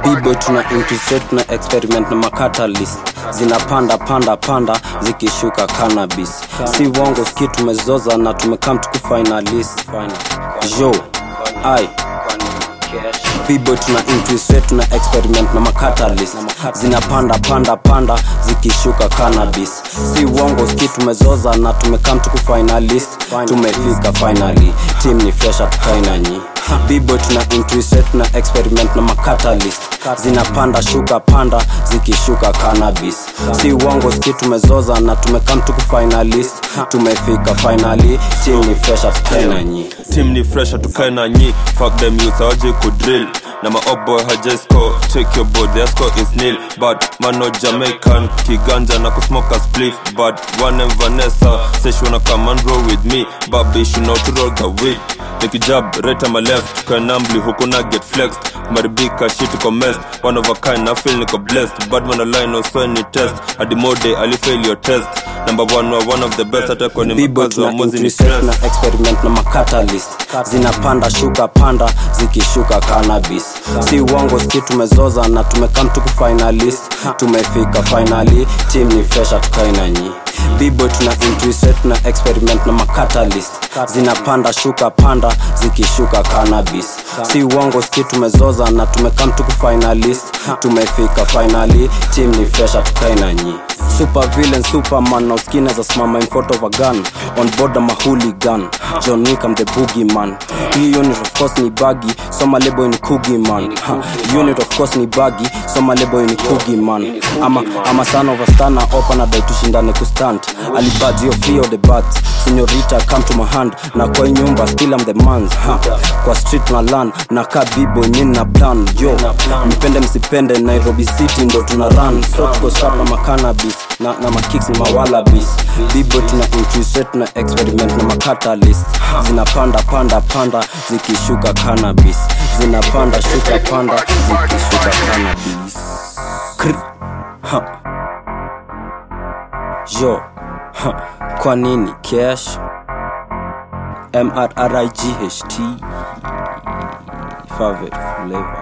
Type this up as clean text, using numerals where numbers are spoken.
B-boy tuna infiltrate, tuna experiment na macatalyst. Zinapanda panda panda zikishuka cannabis. Si wongo ski tumezoza na tumekam tukufinalist. Yo, ai B-boy tuna infiltrate, tuna experiment na macatalyst. Zinapanda panda panda zikishuka cannabis. Si wongo ski tumezoza na tumekam tukufinalist. Tumefika finally, team ni fresh atukaina nyi. B-boy tuna infiltrate, tuna experiment na macatalyst. Zinapanda shuka panda zikishuka cannabis. Si wongo ski tumezoza na tumekam tukufinalist. Tumefika finally, team ni fresh atukaina nyi. Team ni fresh atukaina nyi. Fuck them youths hawaje kudrill. Na my up boy haja score. Check your board, their score is nil. But man no Jamaican. Kiganja na kusmoke a spliff. But one and Vanessa say she wanna come and roll with me. Baby she know to roll the weed. Nikijab right on my left. Kanambli huku na get flexed. Maribika shit uko messed. One of a kind I feel niko blessed. Bad man align no so any test. Adi mode ali fail your test. Number one of the best. Hata kwa ni makazi wa mozi ni stress. Na experiment na macatalyst. Zinapanda shuka panda zikishuka cannabis. Si wongo ski tumezoza na tumekam tukufinalist. Tumefika finally, team ni fresh atukaina nyi. B-boy tuna infiltrate, tuna experiment na macatalyst. Zinapanda shuka panda zikishuka cannabis. Si wongo ski tumezoza na tumekam tukufinalist. Tumefika finally, team ni fresh atukaina nyi. Super villain, Superman, now skin as a smama in front of a gun. On board I'm a hooligan, John Wick I'm the boogeyman. Unit of course ni baggy, so my label in Coogie man. Unit of course ni baggy, so my label in Coogie man. I'm a son of a stunner, open a day tushindane kustand. Alibad yo free of the bats, señorita come to my hand. Na kwa nyumba still I'm the man's. Kwa street na land, na ka B-boy nini na plan. Yo, mpende msipende Nairobi City ndo tuna run. So tuko sharp na macannabis, na makicks ni mawalabis. B-boy tuna infiltrate, tuna experiment na macatalyst. Zinapanda panda panda zikishuka cannabis. Zinapanda shuka panda zikishuka cannabis. Yo, kwa nini cash? MRRIGHT Favorite flavor.